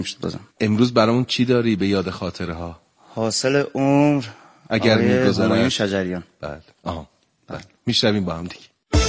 بازم. امروز برامون چی داری به یاد خاطره ها؟ حاصل عمر اگر میگذره شجریان. بله. بله. میشنویم با هم دیگه.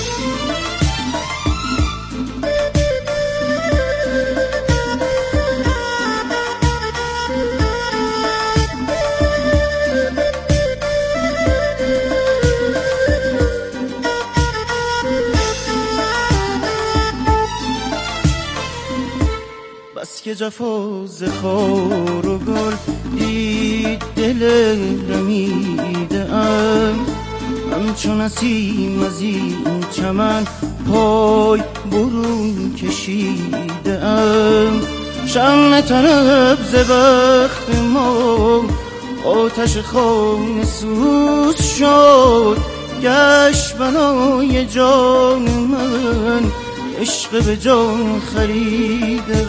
بس که جفا ز خار و گل دید دل رمیده ام، همچون نسیم از این چمن پای برون کشیده ام. شمع طرب ز بخت ما آتش خانه سوز شد، گشت بنای جان من عشق به جان خریده.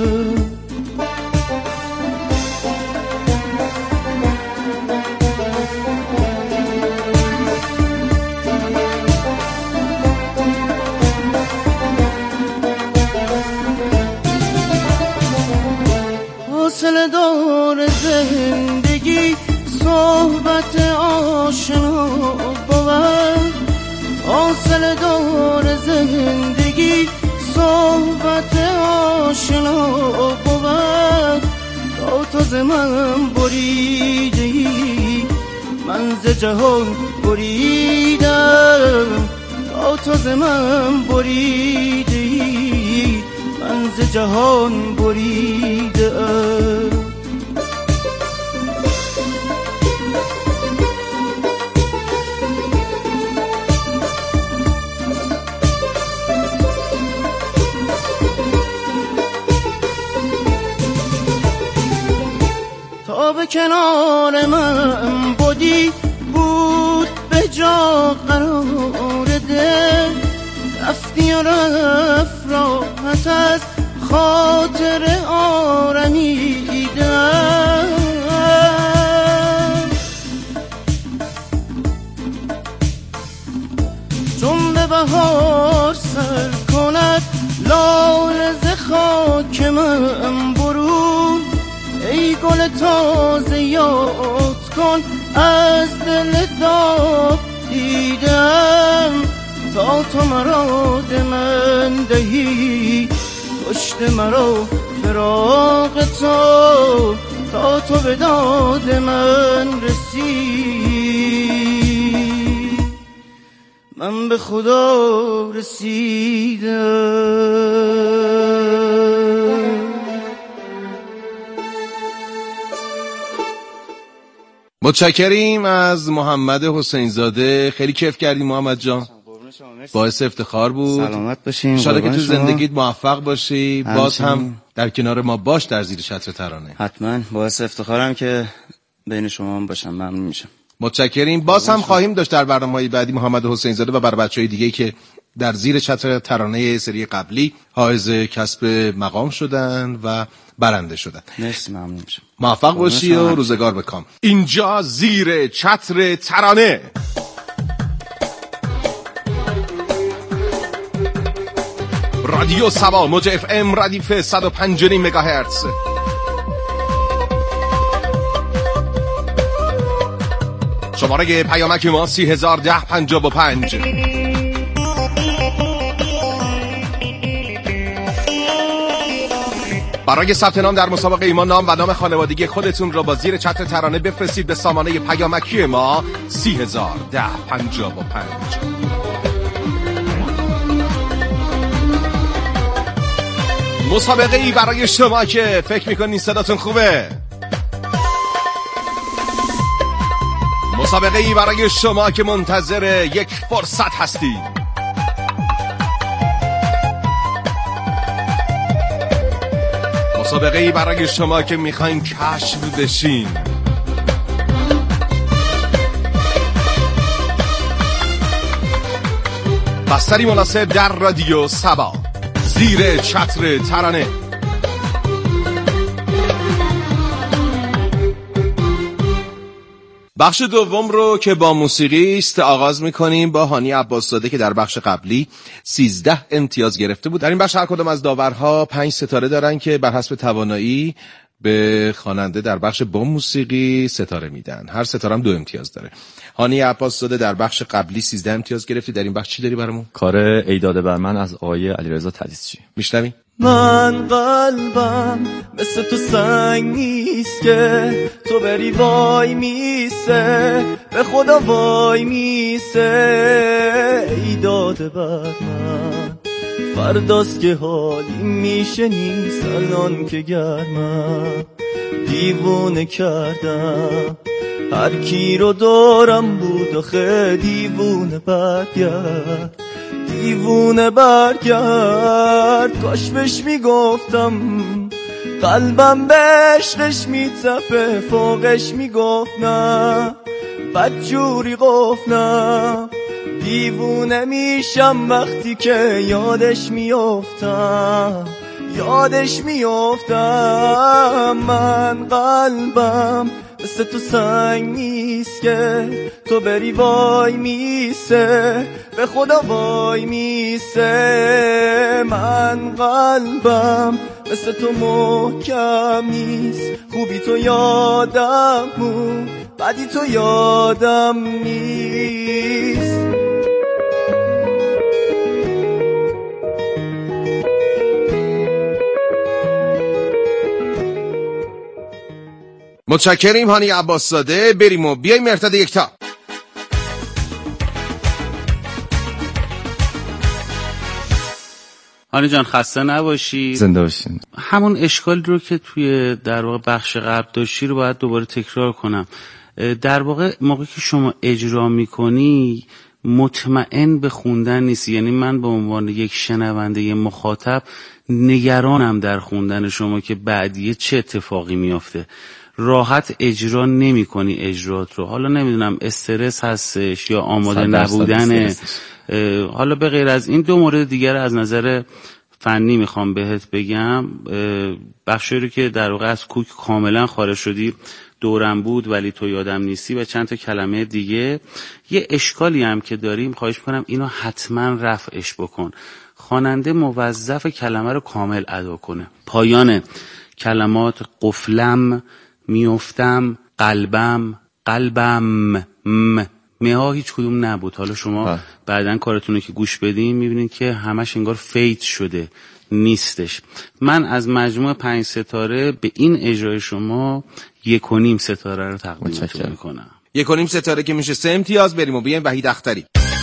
حاصل دار زندگی صحبت آشنا بود، حاصل دار زندگی صحبت آشنا بود. تا تو ز من بریدی من ز جهان بریدم، تا تو ز من بریدی من ز جهان بریدم. تا به کنار من بودی بود به جا قرار ده، رفتی و رفت راحت از خاطر آرمیدم. چون به بهار سر کند لاله ز خاک من برون، ای گل تازه یاد کن از دل داغ دیدم. تا تو مرا ده من دهی کشت مرا فراق تو، تا تو به داد من رسی من به خدا رسیدم. متشکریم از محمد حسین زاده. خیلی کیف کردیم محمد جان، باعث افتخار بود. سلامت باشین. انشالله که تو زندگیت موفق باشی، باز هم در کنار ما باش در زیر چتر ترانه. حتما باعث افتخارم که بین شما هم باشم. ممنون میشم. متشکریم. باز هم خواهیم داشت در برنامه‌های بعدی محمد حسین زاده و برای بچهای دیگه که در زیر چتر ترانه سری قبلی حائز کسب مقام شدن و برنده شدن. مرسی، ممنون میشم. موفق باشی و روزگار بکام. اینجا زیر چتر ترانه. رادیو سبا موج اف ام ردیف 105.5 مگاهرتز. شماره پیامک ما 301055. برای ثبت نام در مسابقه ایمان نام و نام خانوادگی خودتون را با زیر چتر ترانه بفرستید به سامانه پیامکی ما 301055. مسابقه ای برای شما که فکر میکنین صداتون خوبه، مسابقه ای برای شما که منتظر یک فرصت هستید، مسابقه ای برای شما که میخواین کشف بشین. بستری مناسب در رادیو سبا زیر چتر ترانه. بخش دوم رو که با موسیقی است آغاز میکنیم با هانی عباس‌زاده که در بخش قبلی 13 امتیاز گرفته بود. در این بخش هر کدام از داورها 5 ستاره دارن که بر حسب توانایی به خواننده در بخش با موسیقی ستاره میدن. هر ستاره هم 2 امتیاز داره. هانی عباس‌زاده در بخش قبلی 13 امتیاز گرفتی. در این بخش چی داری برامون؟ کار ای داده بر من از آقای علیرضا تدریسچی. میشنویم. من قلبم مثل تو سنگ نیست که تو بری وای میسه، به خدا وای میسه. ای داده بر من فرداست که حالی میشه نیست، الان که گرمم دیوونه کردم هر کی رو دارم بود آخه. دیوونه برگرد دیوونه برگرد، کاش بهش میگفتم قلبم به عشقش میتپه، فوقش میگفت نه بدجوری قفنم. دیوونه میشم وقتی که یادش میافتم من قلبم مثل تو سنگ نیست که تو بری وای میسه، به خدا وای میسه. من قلبم مثل تو محکم نیست، خوبی تو یادم بود بدی تو یادم نیست. متشکریم هانی عباس‌زاده. بریم و بیایم مرتد یکتا. هانی جان خسته نباشی، زنده باشین. همون اشکالی رو که توی در واقع بخش قبل داشتی رو باید دوباره تکرار کنم. در واقع موقعی که شما اجرا میکنی مطمئن به خوندن نیستی، یعنی من به عنوان یک شنونده مخاطب نگرانم در خوندن شما که بعدیه چه اتفاقی میافته. راحت اجرا نمی کنی اجرات رو. حالا نمیدونم استرس هستش یا آماده نبودنه. حالا به غیر از این 2 مورد دیگر از نظر فنی میخوام بهت بگم. بخشی رو که در واقع از کوک کاملا خارج شدی، دورم بود ولی تو یادم نیستی و چند تا کلمه دیگه. یه اشکالی هم که داریم، خواهش میکنم اینو حتما رفعش بکن. خواننده موظف کلمه رو کامل ادا کنه. پایان کلمات قفلم، میافتم، قلبم مها هیچ کدوم نبود. حالا شما بعدن کارتون رو که گوش بدین میبینید که همش انگار فیت شده، نیستش. من از مجموع 5 ستاره به این اجرای شما 1.5 ستاره رو تقدیمتون میکنم. 1.5 ستاره که میشه 3 امتیاز. بریم و بیایم وحید اختری.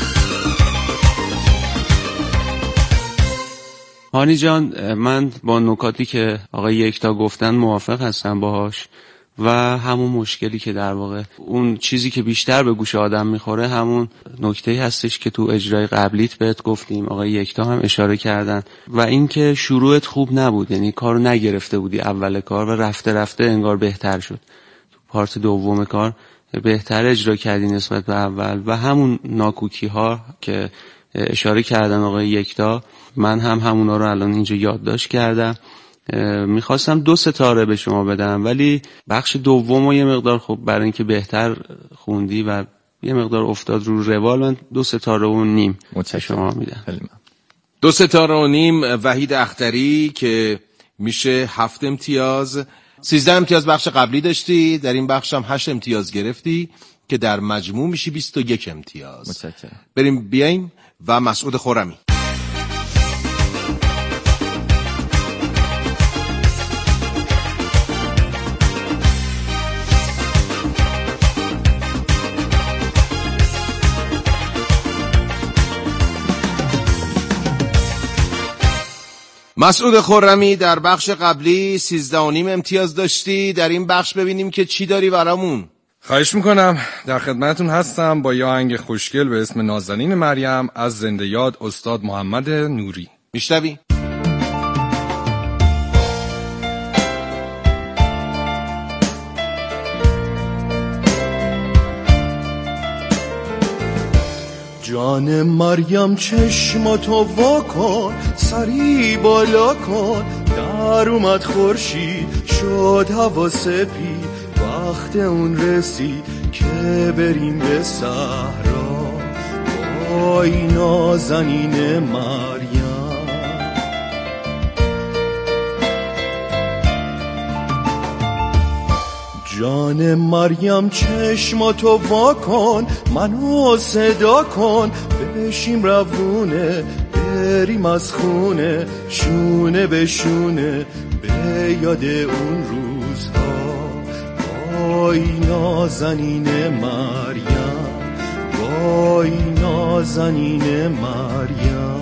هانی جان، من با نکاتی که آقای یکتا گفتن موافق هستم باهاش و همون مشکلی که در واقع اون چیزی که بیشتر به گوش آدم میخوره همون نکته‌ای هستش که تو اجرای قبلیت بهت گفتیم، آقای یکتا هم اشاره کردن، و اینکه شروعت خوب نبود، یعنی کارو نگرفته بودی اول کار و رفته رفته انگار بهتر شد. تو پارت دوم کار بهتر اجرا کردی نسبت به اول و همون ناکوکی ها که اشاره کردن آقای یکتا من هم همونا رو الان اینجا یادداشت کردم. میخواستم 2 ستاره به شما بدم ولی بخش دوم و یه مقدار خب برای اینکه بهتر خوندی و یه مقدار افتاد رو روال، من 2 ستاره و نیم به شما میدم. 2 ستاره و نیم وحید اختری که میشه 7 امتیاز. 13 امتیاز بخش قبلی داشتی، در این بخش هم 8 امتیاز گرفتی که در مجموع میشی 21 امتیاز. متشکرم. بریم بیایم و مسعود خرمی. مسعود خرمی در بخش قبلی 13.5 امتیاز داشتی، در این بخش ببینیم که چی داری برامون. خواهش میکنم، در خدمتون هستم با یه آهنگ خوشگل به اسم نازنین مریم از زنده یاد استاد محمد نوری. میشنوی؟ جان مریم چشماتو وا کن، سری بالا کن، در اومد خورشید شد هوا سپید، وقت اون رسید که بریم به صحرا وای نازنین مریم. جان مریم چشماتو وا کن منو صدا کن بشیم روونه بریم از خونه شونه به شونه به یاد اون روزها وای نازنین مریم وای نازنین مریم.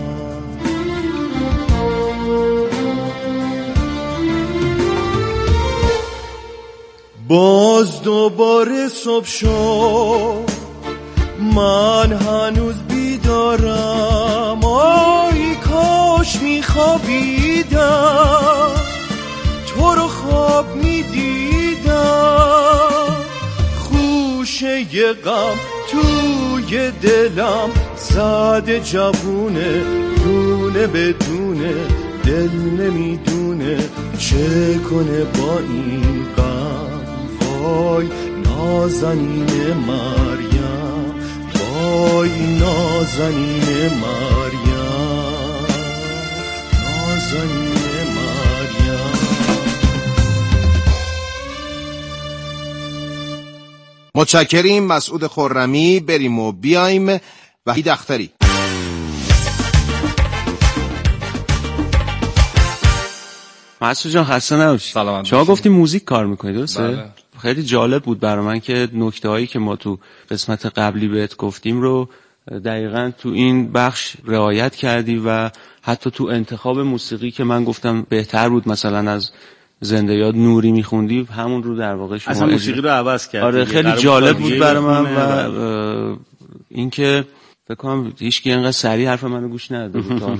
باز دوباره صبح شد من هنوز بیدارم آی کاش میخوابیدم تو رو خواب میدیدم خوشه غم توی دلم زده جوونه دونه بدونه دل نمیدونه چه کنه با این غم وای نازنین مریم وای نازنین مریم نازنین مریم. متشکریم مسعود خرمی. بریم و بیایم. وحید اختری. مسعود جان خسته نباشید. شما گفتی موزیک کار میکنید درسته؟ بله. خیلی جالب بود برای من که نکته هایی که ما تو قسمت قبلی بهت گفتیم رو دقیقاً تو این بخش رعایت کردی و حتی تو انتخاب موسیقی که من گفتم بهتر بود مثلا از زنده یاد نوری میخوندی همون رو در واقع شما اصلا موسیقی رو عوض کردی. آره خیلی جالب بود برای من و اینکه فکر کنم هیچکی اینقدر سریع حرف منو گوش نداده بود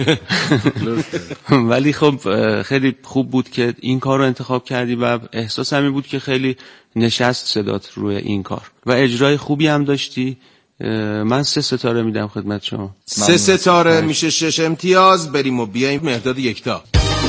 ولی خب خیلی خوب بود که این کار رو انتخاب کردی و احساس همین بود که خیلی نشست صدات روی این کار و اجرای خوبی هم داشتی. من 3 ستاره میدم خدمت شما. 3 ستاره میشه 6 امتیاز. بریم و بیایم. مهداد یکتا.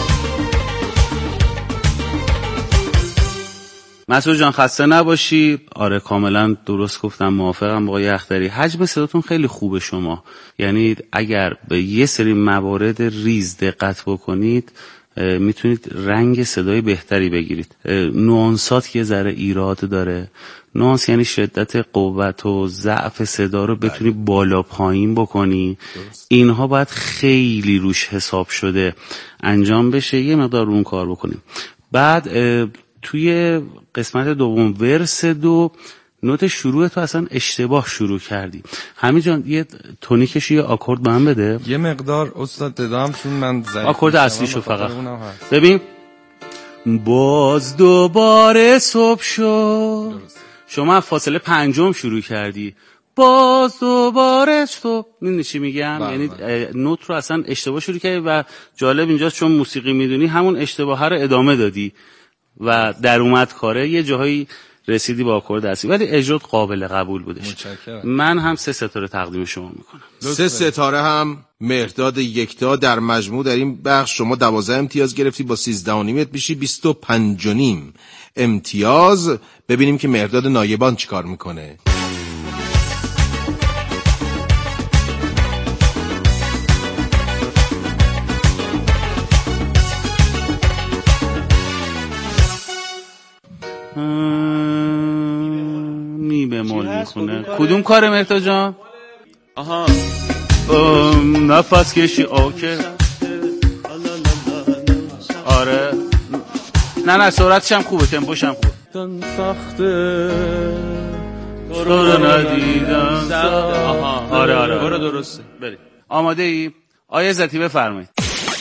مسعود جان خسته نباشی. آره کاملا درست گفتم، موافقم با آقای اختری. حجم صداتون خیلی خوبه شما، یعنی اگر به یه سری موارد ریز دقت بکنید میتونید رنگ صدای بهتری بگیرید. نوانسات یه ذره ایراد داره. نوانس یعنی شدت قوت و ضعف صدا رو بتونی بالا پایین بکنی. اینها باید خیلی روش حساب شده انجام بشه، یه مقدار اون کار بکنیم. بعد توی قسمت دوم ورس 2 نوت شروع تو اصلا اشتباه شروع کردی. همین جان یه تونیکش یه آکورد به من بده. یه مقدار استاد دادم چون من آکورد اصلیشو فقط ببین. باز دوباره صبح شد. شما فاصله 5 شروع کردی. باز دوباره صبح. میدونی چی میگم؟ یعنی نوت رو اصلا اشتباه شروع کردی و جالب اینجاست چون موسیقی میدونی همون اشتباه رو ادامه دادی و در اومد کاره یه جاهایی رسیدی با آکورد اصلی، ولی اجرات قابل قبول بودش. من هم 3 ستاره تقدیم شما میکنم. 3 ستاره هم مهداد یکتا. در مجموع در این بخش شما 12 امتیاز گرفتی، با 13.5 میشی 25.5 امتیاز. ببینیم که مهداد نایبان چیکار میکنه. می بمول میخونه. کدوم کاره مهداد جان؟ آها نفس کشی. اوکی آره نه سرعتش هم خوبه، تمپوش هم خوبه. سخته تو رو ندیدم. آره برو درسته. بریم. آماده ای؟ آیه عزتی بفرمایید.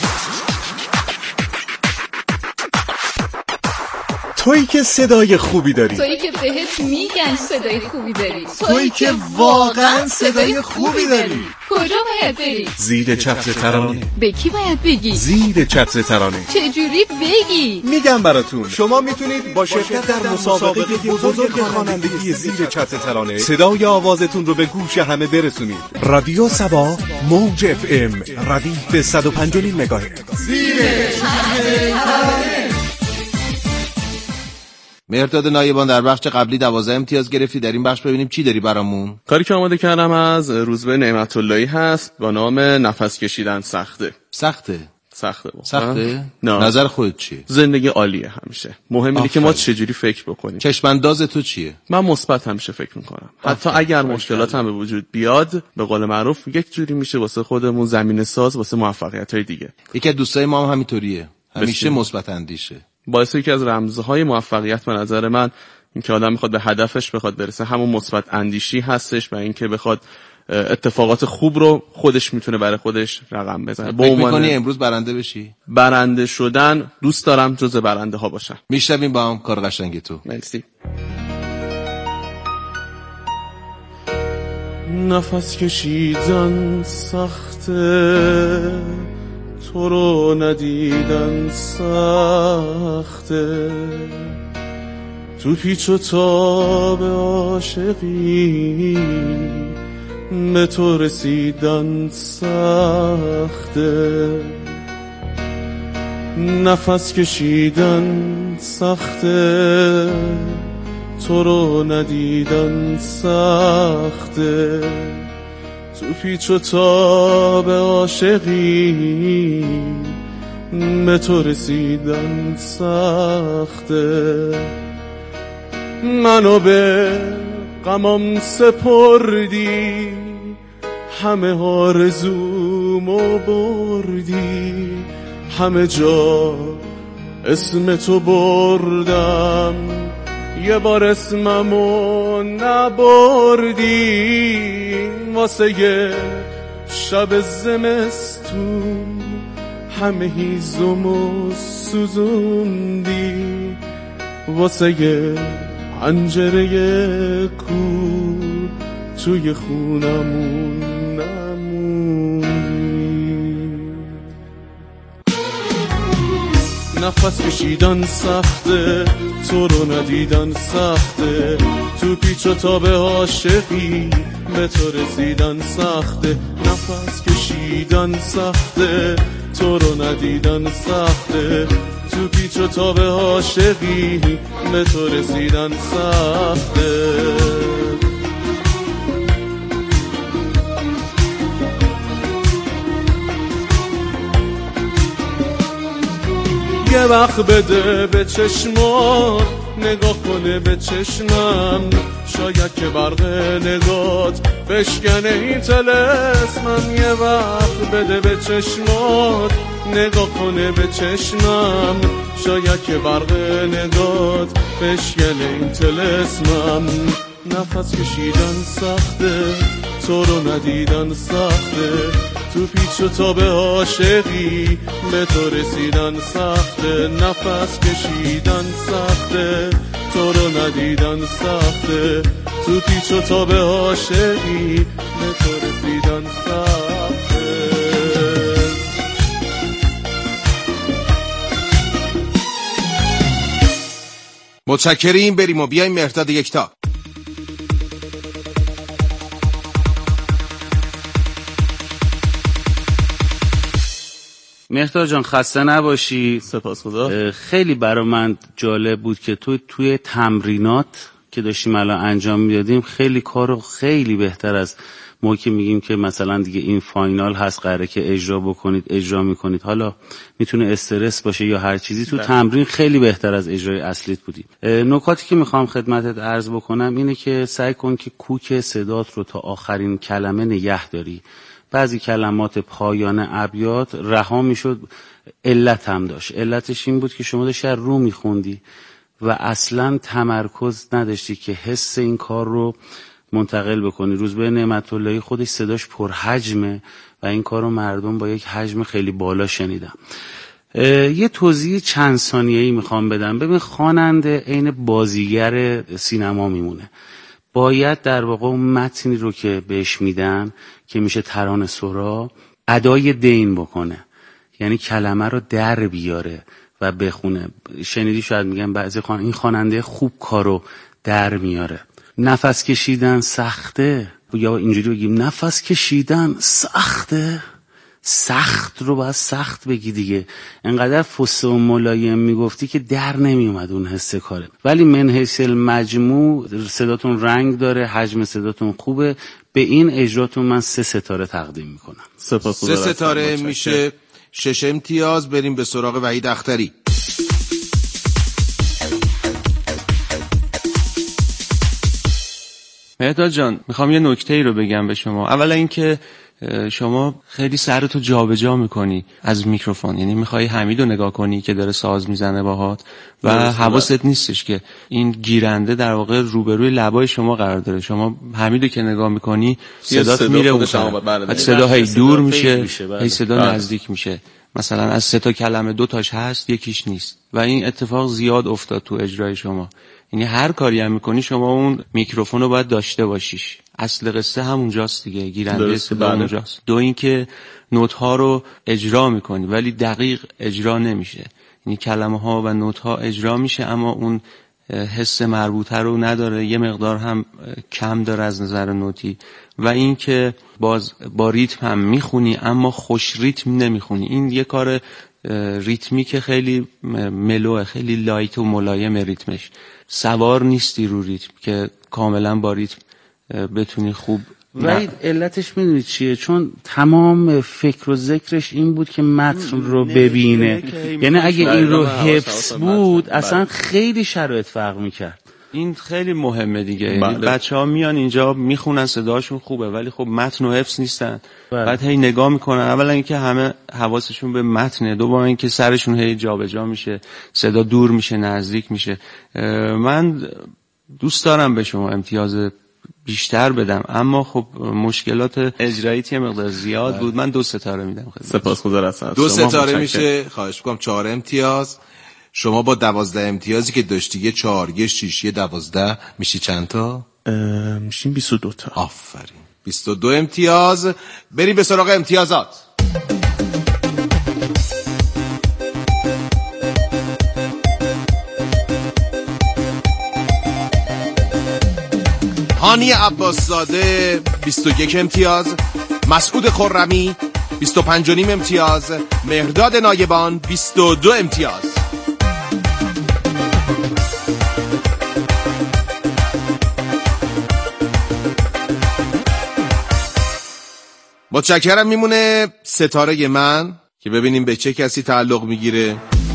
تویی که صدای خوبی داری، تویی که بهت میگن صدای خوبی داری، تویی که واقعا صدای خوبی داری. کجا باید بری؟ زیر چتر ترانه. به کی باید بگی؟ زیر چتر ترانه. چجوری بگی؟ میگم براتون. شما میتونید با شرکت در مسابقه بزرگ خوانندگی زیر چتر ترانه صدای آوازتون رو به گوش همه برسونید. رادیو سبا موج اف ام ردیف 105.5 مگاهرتز. زیر چتر ترانه. مهرداد نایبان در بخش قبلی 12 امتیاز گرفتی، در این بخش ببینیم چی داری برامون. کاری که آماده کردم از روزبه نعمت اللهی هست با نام نفس کشیدن سخته. سخته نه. نظر خودت چیه؟ زندگی عالیه همیشه. مهم اینه که ما چجوری فکر بکنیم. چشمانداز تو چیه؟ من مثبت همیشه فکر میکنم. حتی اگر مشکلات هم به وجود بیاد، به قول معروف یک جوری میشه واسه خودمون زمینه ساز واسه موفقیت‌های دیگه. یکی از دوستای ما هم همینطوریه. همیشه مثبت اندیشه. باعث یکی از رمزهای موفقیت به نظر من اینکه آدم میخواد به هدفش بخواد برسه همون مثبت اندیشی هستش و اینکه بخواد اتفاقات خوب رو خودش میتونه برای خودش رقم بزنه. فکر می‌کنی امروز برنده بشی؟ برنده شدن دوست دارم، جزء برنده ها باشم. میشنویم با هم کار قشنگ تو. مرسی. نفس کشیدن سخته، تو رو ندیدن سخته، تو پیچ و تاب عاشقی به تو رسیدن سخته، نفس کشیدن سخته، تو رو ندیدن سخته، تو پیچ و تاب عاشقی به تو رسیدن سخته، منو به غمم سپردی، همه آرزومو بردی، همه جا اسم تو بردم، یه بار اسممو نبردی، واسه یه شب زمستون همه هیزمو سوزوندی، واسه یه پنجره کور توی خونمون نموندی. نفس کشیدن سخته، تو رو ندیدن سخته، تو پیچ و تاب عاشقی به تو رسیدن سخته، نفس کشیدن سخته، تو رو ندیدن سخته، تو پیچ و تاب عاشقی به تو رسیدن سخته. یه وقت بده به چشمات، نگاه کنه به چشمم، شاید که برق نگات بشکنه این طلسمم. یه وقت بده به چشمات، نگاه کنه به چشمم، شاید که برق نگات بشکنه این طلسمم. نفس کشیدن سخته، تو رو ندیدن سخته، تو پیچ و تاب عاشقی به تو رسیدن سخته، نفس کشیدن سخته، تو رو ندیدن سخته، تو پیچ و تاب عاشقی به تو رسیدن سخته. متشکریم، بریم و بیایم مهرداد یکتا. مهرداد جان خسته نباشی. سپاسگزار. خیلی برای من جالب بود که توی تمرینات که داشتیم الان انجام میدادیم خیلی کارو خیلی بهتر از ما که میگیم که مثلا دیگه این فاینال هست قراره که اجرا بکنید اجرا میکنید، حالا میتونه استرس باشه یا هر چیزی، تو تمرین خیلی بهتر از اجرای اصلیت بودیم. نکاتی که میخوام خدمتت عرض بکنم اینه که سعی کن که کوک صدات رو تا آخرین کلمه نگه داری. بعضی کلمات پایان ابیات رها میشد، علت هم داشت. علتش این بود که شما داشتی رو میخوندی و اصلا تمرکز نداشتی که حس این کار رو منتقل بکنی. روزبه نعمت اللهی خودش صداش پرحجمه و این کار رو مردم با یک حجم خیلی بالا شنیدن. یه توضیح چند ثانیه‌ای میخوام بدم. ببین خواننده عین بازیگر سینما میمونه. باید در واقع اون متنی رو که بهش میدن که میشه ترانه سرا ادای دین بکنه، یعنی کلمه رو در بیاره و بخونه. شنیدی شاید میگن بعضی این خواننده خوب کارو در میاره. نفس کشیدن سخته، یا اینجوری بگیم نفس کشیدن سخته، سخت رو باید سخت بگی دیگه. انقدر فسه و ملایم میگفتی که در نمیومد اون حس کاره. ولی من حیث المجموع صداتون رنگ داره، حجم صداتون خوبه. به این اجراتون من 3 ستاره تقدیم میکنم. 3 ستاره میشه 6 امتیاز. بریم به سراغ وحید اختری. مهداد جان، میخوام یه نکته‌ای رو بگم به شما. اولا اینکه شما خیلی سرتو جابجا میکنی از میکروفون، یعنی میخوای حمیدو نگاه کنی که داره ساز میزنه باهات و حواست نیستش که این گیرنده در واقع روبروی لبای شما قرار داره. شما حمیدو که نگاه میکنی صدات میره اون طرف، صدا هی دور میشه، هی صدا نزدیک میشه. مثلا از 3 تا کلمه 2 تاش هست، یکیش نیست و این اتفاق زیاد افتاد تو اجرای شما. یعنی هر کاری هم میکنی شما اون میکروفون رو باید داشته باشیش. اصل قصه همونجاست دیگه، گیرنده صدا اونجاست. 2 اینکه نوت ها رو اجرا میکنی ولی دقیق اجرا نمیشه، یعنی کلمه ها و نوت ها اجرا میشه اما اون حس مربوطه رو نداره، یه مقدار هم کم داره از نظر نوتی. و اینکه باز با ریتم هم میخونی اما خوش ریتم نمیخونی. این یه کار ریتمی که خیلی ملوه، خیلی لایت و ملایم ریتمش، سوار نیستی رو ریتم که کاملا با ریتم بتونی خوب. و علتش میدونی چیه؟ چون تمام فکر و ذکرش این بود که متن رو ببینه. یعنی اگه این رو حفظ بود اصلا خیلی شرایط فرق میکرد. این خیلی مهمه دیگه. یعنی بچه‌ها میان اینجا میخونن صداشون خوبه ولی خب متن و حفظ نیستن. بعد هی نگاه میکنن، اولا اینکه همه حواسشون به متنه، دوم اینکه سرشون هی جابجا میشه، صدا دور میشه، نزدیک میشه. من دوست دارم به شما امتیاز بیشتر بدم اما خب مشکلات اجراییت یه مقدار زیاد بود. من 2 ستاره میدم. سپاسگزارم. 2 ستاره میشه. خواهش میکنم 4 امتیاز. شما با 12 امتیازی که داشتی، یه 4 یه 6 یه 12 میشی چند تا؟ میشیم 22 تا. آفرین، 22 امتیاز. بریم به سراغ امتیازات. هانی عباسزاده 21 امتیاز، مسعود خرمی 25.5 امتیاز، مهرداد نایبان 22 امتیاز. متشکرم. میمونه ستاره من که ببینیم به چه کسی تعلق میگیره.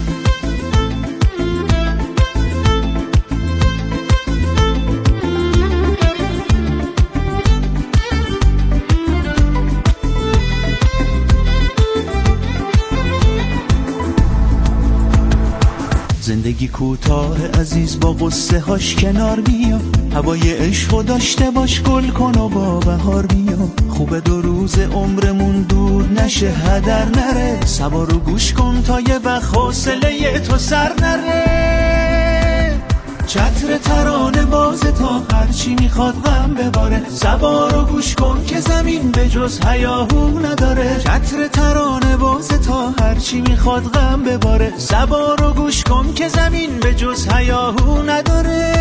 زندگی کوتاه عزیز، با قصه هاش کنار بیا، هوای عشقو داشته باش، گل کن و با بهار بیا. خوبه 2 روز عمرمون دور نشه، هدر نره، سوارو گوش کن تا یه وقت حوصله تو سر نره. چتر ترانه باز تا هرچی میخواد غم بباره، سوارو گوش کن که زمین به جز هیاهو نداره. چتر ترانه باز تا هرچی میخواد غم بباره، سوارو گوش کن که زمین به جز هیاهو نداره.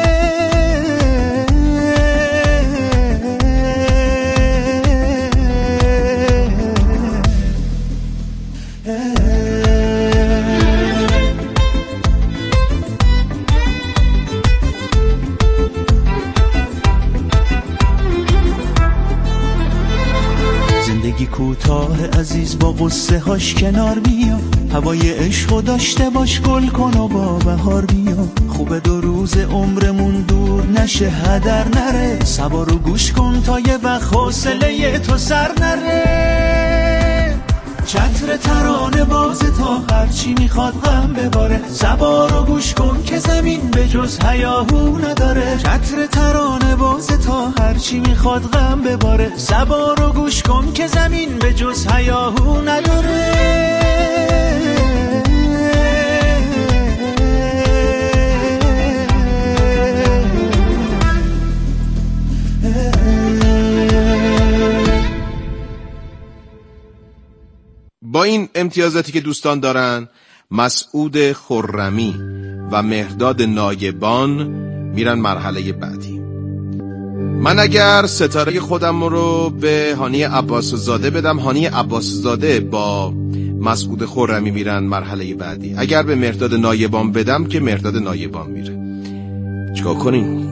زندگی کوتاه عزیز، با قصه هاش کنار بیا، هوای عشقو داشته باش، گل کن و با بهار بیا. خوبه 2 روز عمرمون دور نشه، هدر نره، سوارو گوش کن تا یه وقت حوصله تو سر نره. چتر ترانه باز تا هرچی میخواد غم بباره، سوارو گوش کن که زمین به جز هیاهو نداره. چتر ترانه باز تا هرچی میخواد غم بباره، سوارو گوش کن که زمین به جز هیاهو نداره. با این امتیازاتی که دوستان دارن، مسعود خرمی و مهرداد نایبان میرن مرحله بعدی. من اگر ستاره خودم رو به هانی عباس زاده بدم، هانی عباس زاده با مسعود خرمی میرن مرحله بعدی. اگر به مهرداد نایبان بدم که مهرداد نایبان میره. چیکار کنیم؟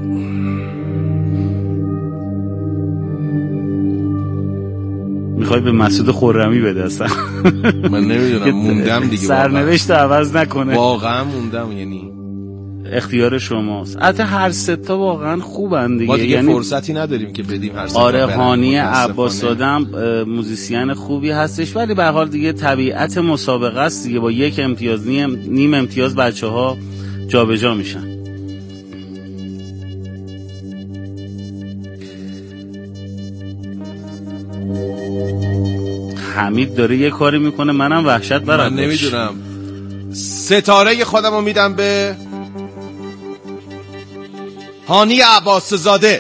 میخوای به مسعود خرمی بده اصلا؟ من نمیدونم، موندم دیگه. سرنوشت عوض نکنه. واقعا موندم، یعنی اختیار شماست. البته هر سه تا واقعا خوبن دیگه. ما دیگه یعنی فرصتی نداریم که بدیم هر سه تا. آره، هانی عباس زاده موزیسین خوبی هستش، ولی به هر حال دیگه طبیعت مسابقه است دیگه. با یک امتیاز نیم امتیاز بچه‌ها جابجا میشن. حمید داره یه کاری میکنه، منم وحشت برم. من نمیدونم. ستاره خودم رو میدم به هانی عباس زاده.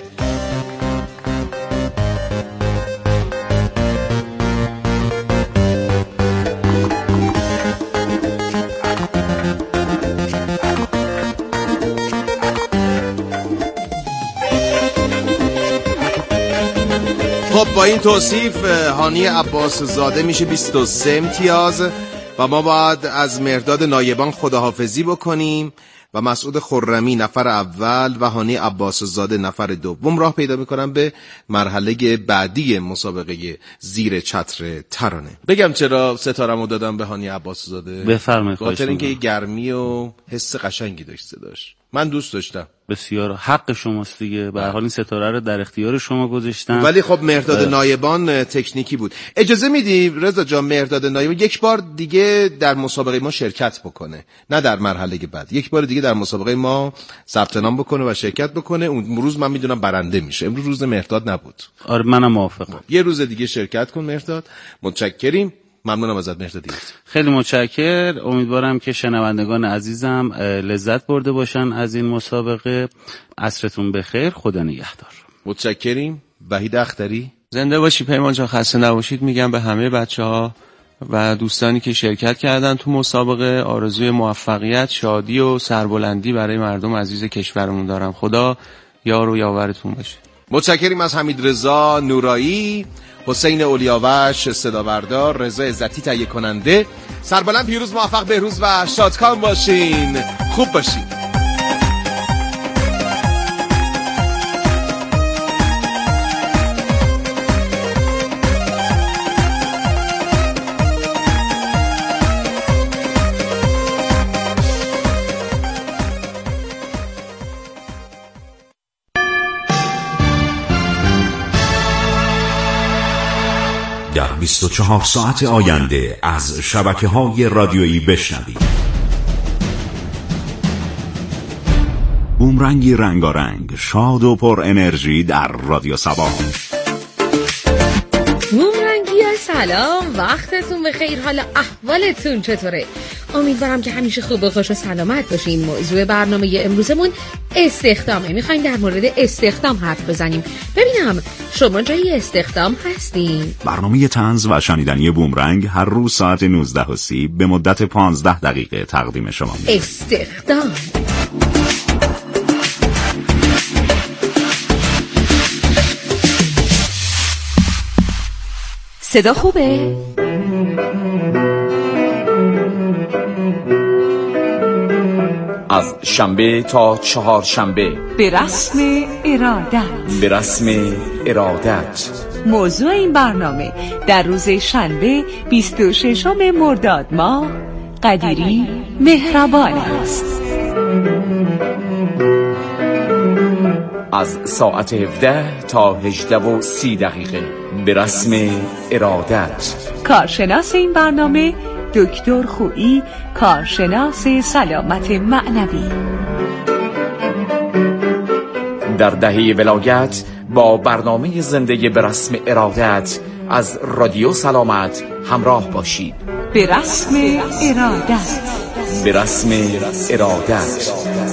خب با این توصیف هانی عباس زاده میشه 23 امتیاز و ما باید از مهرداد نایبان خداحافظی بکنیم و مسعود خرمی نفر اول و هانی عباس زاده نفر دوم راه پیدا میکنن به مرحله بعدی مسابقه زیر چتر ترانه. بگم چرا ستارمو دادم به هانی عباس زاده؟ بفرمایید. خاطر اینکه یه گرمی و حس قشنگی داشت صداش. من دوست داشتم. بسیار حق شماست دیگه. به هر حال این ستاره رو در اختیار شما گذاشتن. ولی خب مهرداد نایبان تکنیکی بود. اجازه میدی رضا جان مهرداد نایبان یک بار دیگه در مسابقه ما شرکت بکنه، نه در مرحله بعد، یک بار دیگه در مسابقه ما ثبت نام بکنه و شرکت بکنه. اون روز من میدونم برنده میشه. امروز روز مهرداد نبود. آره منم موافقم. یه روز دیگه شرکت کن مهرداد. متشکریم. ممنونم ازت مهرداد. خیلی متشکر. امیدوارم که شنوندگان عزیزم لذت برده باشن از این مسابقه. عصرتون بخیر. خدا نگهدار. متشکریم. وحید اختری. زنده باشی پیمان جان، خسته نباشید میگم به همه بچه‌ها و دوستانی که شرکت کردن تو مسابقه. آرزوی موفقیت، شادی و سربلندی برای مردم عزیز کشورمون دارم. خدا یار و یاورتون باشه. متشکریم از حمید رضا نورایی، حسین اولیاوش صدا بردار، رضا عزتی تهیه کننده. سربلند، پیروز، موفق، بهروز و شادکام باشین. خوب باشین. در 24 ساعت آینده از شبکه‌های رادیویی بشنوید. بومرنگی رنگارنگ، شاد و پر انرژی در رادیو سبا. بومرنگی سلام، وقتتون بخیر. حالا احوالتون چطوره؟ امیدوارم که همیشه خوب و خوش و سلامت باشین. موضوع برنامه امروزمون استخدامه. میخوایم در مورد استخدام حرف بزنیم. ببینم شما جای استخدام هستین؟ برنامه طنز و شنیدنی بومرنگ هر روز ساعت 19:30 به مدت 15 دقیقه تقدیم شما میشه. استخدام. صدا خوبه؟ از شنبه تا چهارشنبه به رسم ارادت. به رسم ارادت. موضوع این برنامه در روز شنبه 26 مرداد ماه قدیری مهربان است. از ساعت 17 تا 18:30 به رسم ارادت. کارشناس این برنامه دکتر خویی، کارشناس سلامت معنوی. در دهه ولایت با برنامه زنده به رسم ارادت از رادیو سلامت همراه باشید. به رسم ارادت. به رسم ارادت.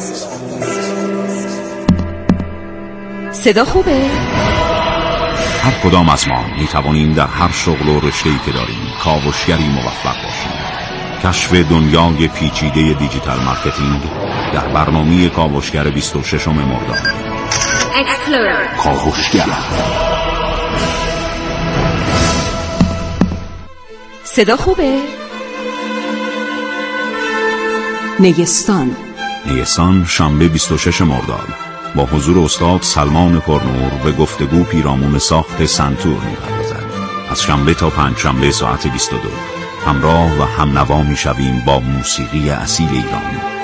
صدا خوبه؟ هر کدام از ما می توانیم در هر شغل و رشته‌ای که داریم کاوشگری موفق باشیم. کشف دنیای پیچیده دیجیتال مارکتینگ در برنامه کاوشگر 26 مرداد. Explorer. کاوشگر. صدا خوبه؟ نیستان شنبه 26 مرداد با حضور استاد سلمان پرنور به گفتگو پیرامون ساخت سنتور می‌پردازد. از شنبه تا پنجشنبه ساعت 22 همراه و همنوا می‌شویم با موسیقی اصیل ایرانی.